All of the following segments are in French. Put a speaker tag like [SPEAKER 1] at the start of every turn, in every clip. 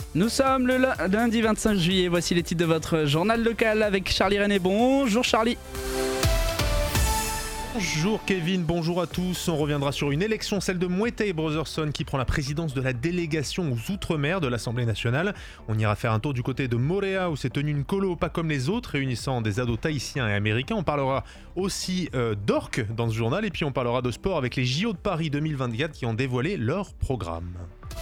[SPEAKER 1] Nous sommes le lundi 25 juillet, voici les titres de votre journal local avec Charlie René. Bonjour Charlie.
[SPEAKER 2] Bonjour Kevin, bonjour à tous. On reviendra sur une élection, celle de Moetai Brotherson qui prend la présidence de la délégation aux Outre-mer de l'Assemblée nationale. On ira faire un tour du côté de Moorea où s'est tenue une colo pas comme les autres, réunissant des ados tahitiens et américains. On parlera aussi d'orques dans ce journal et puis on parlera de sport avec les JO de Paris 2024 qui ont dévoilé leur programme.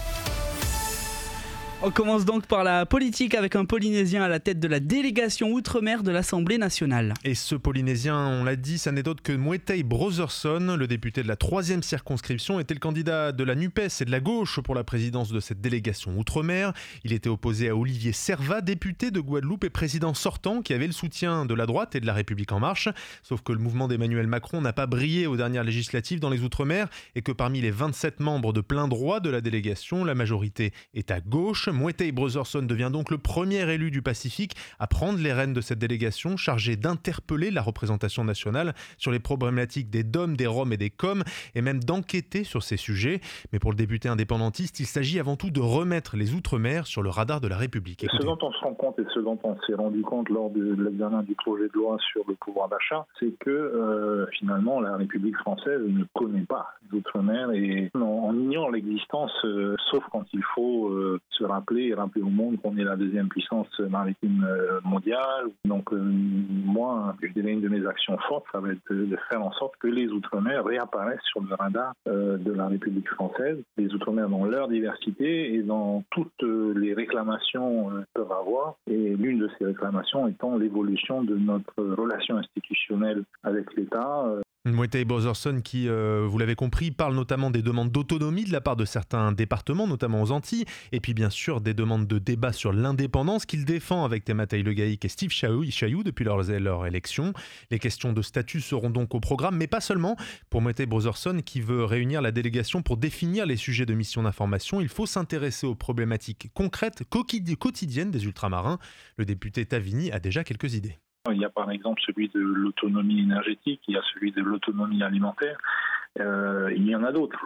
[SPEAKER 1] On commence donc par la politique avec un Polynésien à la tête de la délégation Outre-mer de l'Assemblée nationale.
[SPEAKER 2] Et ce Polynésien, on l'a dit, ça n'est autre que Moetai Brotherson, le député de la 3e circonscription, était le candidat de la NUPES et de la gauche pour la présidence de cette délégation Outre-mer. Il était opposé à Olivier Servat, député de Guadeloupe et président sortant, qui avait le soutien de la droite et de la République en marche. Sauf que le mouvement d'Emmanuel Macron n'a pas brillé aux dernières législatives dans les Outre-mer et que parmi les 27 membres de plein droit de la délégation, la majorité est à gauche. Moetai Brotherson devient donc le premier élu du Pacifique à prendre les rênes de cette délégation chargée d'interpeller la représentation nationale sur les problématiques des DOM, des Roms et des COM et même d'enquêter sur ces sujets. Mais pour le député indépendantiste, il s'agit avant tout de remettre les Outre-mer sur le radar de la République.
[SPEAKER 3] Écoutez. Ce dont on se rend compte et ce dont on s'est rendu compte lors de l'examen du projet de loi sur le pouvoir d'achat, c'est que finalement la République française ne connaît pas les Outre-mer et on ignore l'existence sauf quand il faut se rappeler au monde qu'on est la deuxième puissance maritime mondiale. Donc moi, je dirais une de mes actions fortes, ça va être de faire en sorte que les Outre-mer réapparaissent sur le radar de la République française. Les Outre-mer dans leur diversité et dans toutes les réclamations peuvent avoir. Et l'une de ces réclamations étant l'évolution de notre relation institutionnelle avec l'État.
[SPEAKER 2] Moetai Brotherson qui, vous l'avez compris, parle notamment des demandes d'autonomie de la part de certains départements, notamment aux Antilles, et puis bien sûr des demandes de débat sur l'indépendance qu'il défend avec Tematai Legaïc et Steve Chayou depuis leur élection. Les questions de statut seront donc au programme, mais pas seulement. Pour Moetai Brotherson qui veut réunir la délégation pour définir les sujets de mission d'information, il faut s'intéresser aux problématiques concrètes, quotidiennes des ultramarins. Le député Tavini a déjà quelques idées.
[SPEAKER 3] Il y a par exemple celui de l'autonomie énergétique, il y a celui de l'autonomie alimentaire, il y en a d'autres.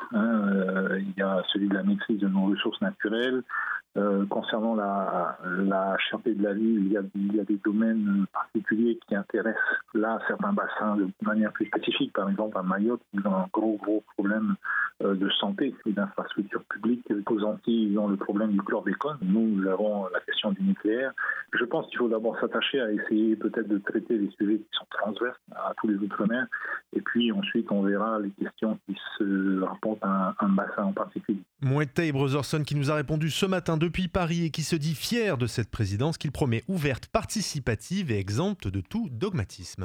[SPEAKER 3] Il y a celui de la maîtrise de nos ressources naturelles. Concernant la cherté de la vie, il y a des domaines particuliers qui intéressent là certains bassins de manière plus spécifique. Par exemple, à Mayotte, ils ont un gros problème de santé et d'infrastructures publiques. Aux Antilles, ils ont le problème du chlordécone. Nous avons la question du nucléaire. Je pense qu'il faut d'abord s'attacher à essayer peut-être de traiter les sujets qui sont transverses à tous les Outre-mer. Et puis ensuite, on verra les questions qui se rapportent à un bassin en particulier.
[SPEAKER 2] Moetai Brotherson qui nous a répondu ce matin depuis Paris et qui se dit fier de cette présidence qu'il promet ouverte, participative et exempte de tout dogmatisme.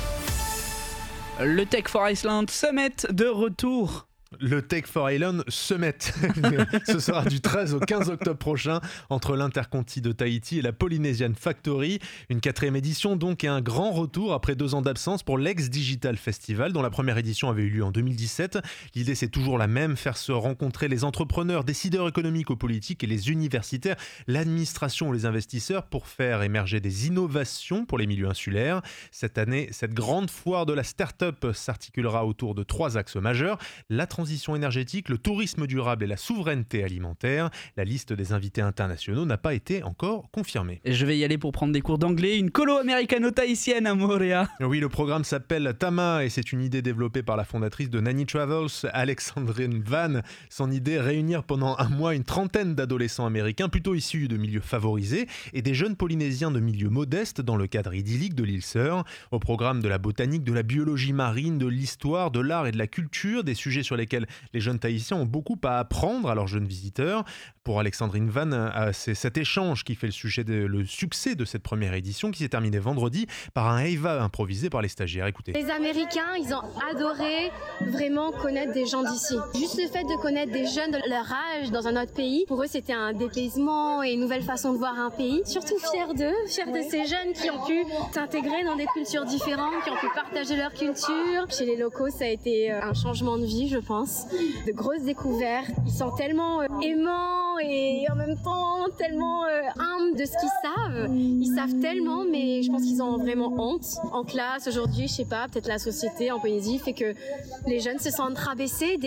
[SPEAKER 1] Le Tech for Iceland Summit de retour.
[SPEAKER 2] Le Tech for Island Summit. Ce sera du 13 au 15 octobre prochain entre l'Interconti de Tahiti et la Polynesian Factory. Une 4e édition donc et un grand retour après 2 ans d'absence pour l'Ex-Digital Festival dont la première édition avait eu lieu en 2017. L'idée c'est toujours la même, faire se rencontrer les entrepreneurs, décideurs économiques ou politiques et les universitaires, l'administration ou les investisseurs pour faire émerger des innovations pour les milieux insulaires. Cette année, cette grande foire de la start-up s'articulera autour de 3 axes majeurs. La transition énergétique, le tourisme durable et la souveraineté alimentaire. La liste des invités internationaux n'a pas été encore confirmée.
[SPEAKER 1] Et je vais y aller pour prendre des cours d'anglais. Une colo américano-tahitienne à Moorea.
[SPEAKER 2] Oui, le programme s'appelle Tama et c'est une idée développée par la fondatrice de Nani Travels, Alexandrine Van. Son idée, réunir pendant un mois une trentaine d'adolescents américains plutôt issus de milieux favorisés et des jeunes polynésiens de milieux modestes dans le cadre idyllique de l'île Sœur. Au programme de la botanique, de la biologie marine, de l'histoire, de l'art et de la culture, des sujets sur lesquels les jeunes Tahitiens ont beaucoup à apprendre à leurs jeunes visiteurs. Pour Alexandrine Van, c'est cet échange qui fait le succès de cette première édition qui s'est terminée vendredi par un Heiva improvisé par les stagiaires. Écoutez.
[SPEAKER 4] Les Américains, ils ont adoré vraiment connaître des gens d'ici. Juste le fait de connaître des jeunes de leur âge dans un autre pays, pour eux c'était un dépaysement et une nouvelle façon de voir un pays. Surtout fiers d'eux, fiers de ces jeunes qui ont pu s'intégrer dans des cultures différentes, qui ont pu partager leur culture. Chez les locaux, ça a été un changement de vie, je pense. De grosses découvertes. Ils sont tellement aimants et en même temps tellement humbles de ce qu'ils savent. Ils savent tellement, mais je pense qu'ils ont vraiment honte. En classe, aujourd'hui, je sais pas, peut-être la société en Polynésie fait que les jeunes se sentent rabaissés.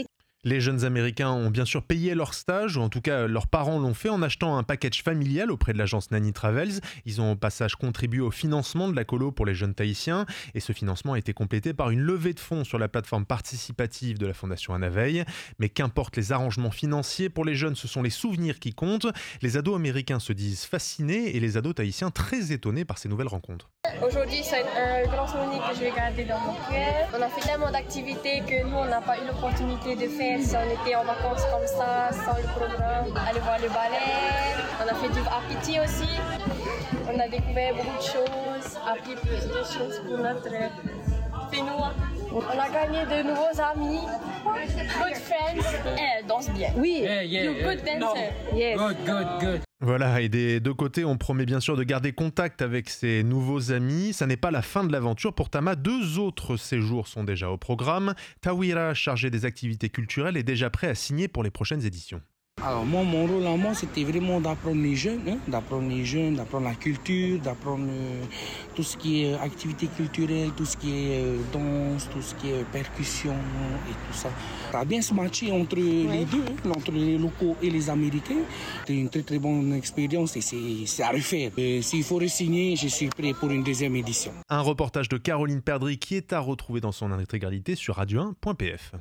[SPEAKER 2] Les jeunes Américains ont bien sûr payé leur stage, ou en tout cas leurs parents l'ont fait en achetant un package familial auprès de l'agence Nanny Travels. Ils ont au passage contribué au financement de la colo pour les jeunes Tahitiens et ce financement a été complété par une levée de fonds sur la plateforme participative de la Fondation Anna Veil. Mais qu'importe les arrangements financiers, pour les jeunes ce sont les souvenirs qui comptent. Les ados américains se disent fascinés et les ados tahitiens très étonnés par ces nouvelles rencontres.
[SPEAKER 5] Aujourd'hui, c'est un grand souvenir que je vais garder dans mon cœur. On a fait tellement d'activités que nous, on n'a pas eu l'opportunité de faire si on était en vacances comme ça, sans le programme. Aller voir le ballet, on a fait du apiti aussi. On a découvert beaucoup de choses, appris plus de choses pour notre Fénois. On a gagné de nouveaux amis, good friends. Elle danse bien.
[SPEAKER 4] Oui.
[SPEAKER 5] You good dancer.
[SPEAKER 4] Yes.
[SPEAKER 6] Good.
[SPEAKER 2] Voilà, et des deux côtés, on promet bien sûr de garder contact avec ses nouveaux amis. Ça n'est pas la fin de l'aventure. Pour Tama, 2 autres séjours sont déjà au programme. Tawira, chargé des activités culturelles, est déjà prêt à signer pour les prochaines éditions.
[SPEAKER 6] Alors moi, mon rôle à moi, c'était vraiment d'apprendre les jeunes, d'apprendre la culture, d'apprendre tout ce qui est activité culturelle, tout ce qui est danse, tout ce qui est percussion et tout ça. Ça a bien se matché entre les deux, entre les locaux et les Américains. C'était une très très bonne expérience et c'est à refaire. S'il faut re-signer, je suis prêt pour une deuxième édition.
[SPEAKER 2] Un reportage de Caroline Perdry qui est à retrouver dans son intégralité sur radio1.pf.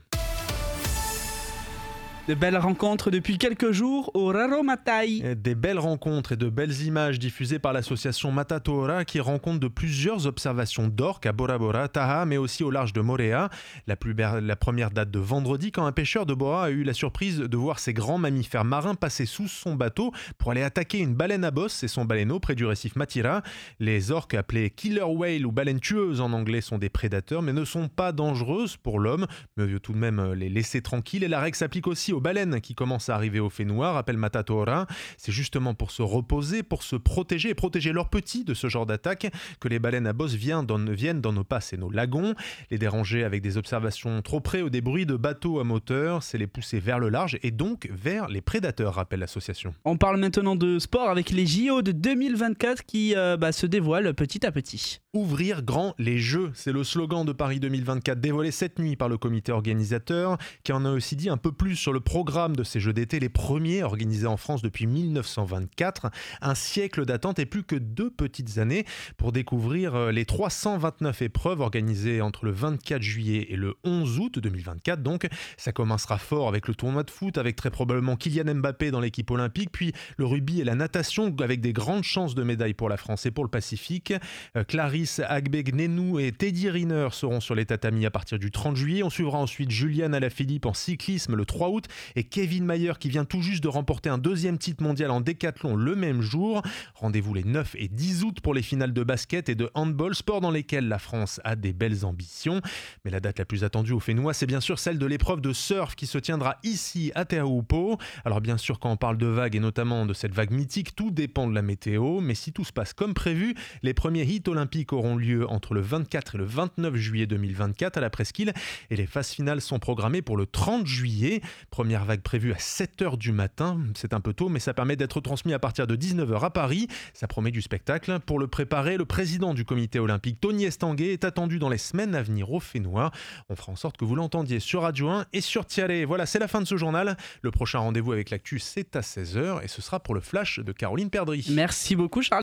[SPEAKER 1] De belles rencontres depuis quelques jours au Raromatai.
[SPEAKER 2] Des belles rencontres et de belles images diffusées par l'association Matatora qui rend compte de plusieurs observations d'orques à Bora Bora, Taha, mais aussi au large de Moorea. La première date de vendredi quand un pêcheur de Bora a eu la surprise de voir ses grands mammifères marins passer sous son bateau pour aller attaquer une baleine à bosse et son baleineau près du récif Matira. Les orques appelées killer whale ou baleines tueuses en anglais sont des prédateurs mais ne sont pas dangereuses pour l'homme. Mais il veut tout de même les laisser tranquilles et la règle s'applique aussi aux baleines qui commencent à arriver au Fénois, rappelle Matatora. C'est justement pour se reposer, pour se protéger et protéger leurs petits de ce genre d'attaque que les baleines à bosse viennent dans nos passes et nos lagons. Les déranger avec des observations trop près ou des bruits de bateaux à moteur, c'est les pousser vers le large et donc vers les prédateurs, rappelle l'association.
[SPEAKER 1] On parle maintenant de sport avec les JO de 2024 qui se dévoilent petit à petit.
[SPEAKER 2] Ouvrir grand les Jeux, c'est le slogan de Paris 2024 dévoilé cette nuit par le comité organisateur qui en a aussi dit un peu plus sur le programme de ces Jeux d'été, les premiers organisés en France depuis 1924. Un siècle d'attente et plus que 2 petites années pour découvrir les 329 épreuves organisées entre le 24 juillet et le 11 août 2024. Donc ça commencera fort avec le tournoi de foot, avec très probablement Kylian Mbappé dans l'équipe olympique, puis le rugby et la natation avec des grandes chances de médailles pour la France et pour le Pacifique. Clarisse Agbe-Gnenou et Teddy Riner seront sur les tatamis à partir du 30 juillet. On suivra ensuite Julian Alaphilippe en cyclisme le 3 août et Kevin Mayer qui vient tout juste de remporter un 2e titre mondial en décathlon le même jour. Rendez-vous les 9 et 10 août pour les finales de basket et de handball, sport dans lesquels la France a des belles ambitions. Mais la date la plus attendue au Fénois, c'est bien sûr celle de l'épreuve de surf qui se tiendra ici à Teahupo'o. Alors bien sûr, quand on parle de vagues et notamment de cette vague mythique, tout dépend de la météo, mais si tout se passe comme prévu, les premiers hits olympiques auront lieu entre le 24 et le 29 juillet 2024 à la presqu'île et les phases finales sont programmées pour le 30 juillet. Première vague prévue à 7h du matin, c'est un peu tôt mais ça permet d'être transmis à partir de 19h à Paris. Ça promet du spectacle. Pour le préparer, le président du comité olympique Tony Estanguet est attendu dans les semaines à venir au Fénois. On fera en sorte que vous l'entendiez sur Radio 1 et sur Tialé. Voilà, c'est la fin de ce journal. Le prochain rendez-vous avec l'actu c'est à 16h et ce sera pour le flash de Caroline Perdry.
[SPEAKER 1] Merci beaucoup Charles.